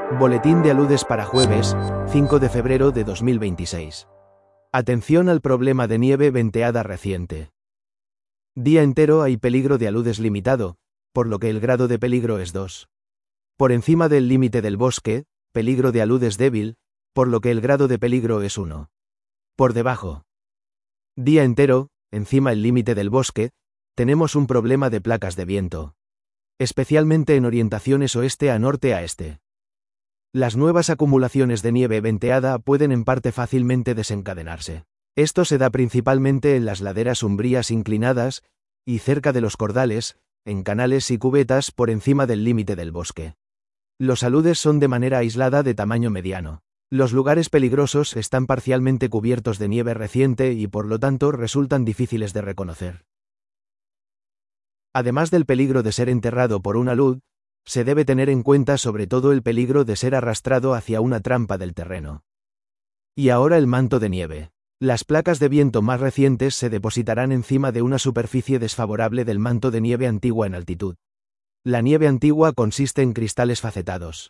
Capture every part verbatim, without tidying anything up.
Boletín de aludes para jueves, cinco de febrero de dos mil veintiséis. Atención al problema de nieve venteada reciente. Día entero hay peligro de aludes limitado, por lo que el grado de peligro es dos. Por encima del límite del bosque, peligro de aludes débil, por lo que el grado de peligro es uno. Por debajo. Día entero, encima el límite del bosque, tenemos un problema de placas de viento. Especialmente en orientaciones oeste a norte a este. Las nuevas acumulaciones de nieve venteada pueden en parte fácilmente desencadenarse. Esto se da principalmente en las laderas umbrías inclinadas, y cerca de los cordales, en canales y cubetas por encima del límite del bosque. Los aludes son de manera aislada de tamaño mediano. Los lugares peligrosos están parcialmente cubiertos de nieve reciente y por lo tanto resultan difíciles de reconocer. Además del peligro de ser enterrado por un alud, se debe tener en cuenta sobre todo el peligro de ser arrastrado hacia una trampa del terreno. Y ahora el manto de nieve. Las placas de viento más recientes se depositarán encima de una superficie desfavorable del manto de nieve antigua en altitud. La nieve antigua consiste en cristales facetados.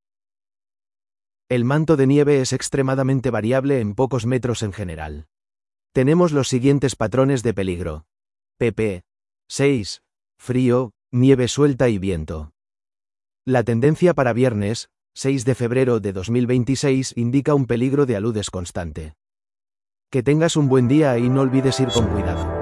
El manto de nieve es extremadamente variable en pocos metros en general. Tenemos los siguientes patrones de peligro. pp seis. Frío, nieve suelta y viento. La tendencia para viernes, seis de febrero de dos mil veintiséis, indica un peligro de aludes constante. Que tengas un buen día y no olvides ir con cuidado.